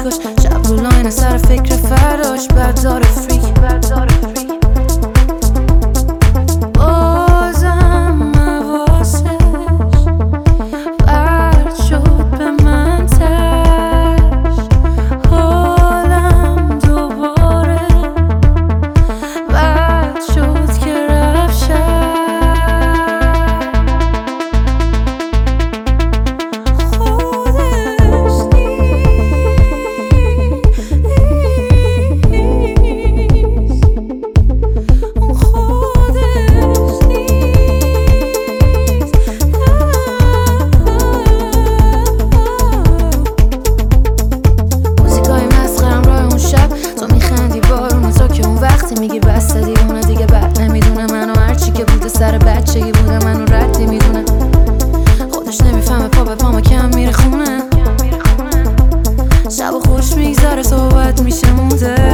کش. شب رو لاین سر فکر فرداش بردار فریک. بازم حواسش برد شد به من تش. حالم دوباره بد شد که رفت شب. میگی بسته دیوونه دیگه بد نمیدونه منو، هرچی که بوده سر بچگی بوده منو ردی میدونه. خودش نمیفهمه پا به پامو کم میره خونه. شب و خوش میگذره صحبت میشه مونده.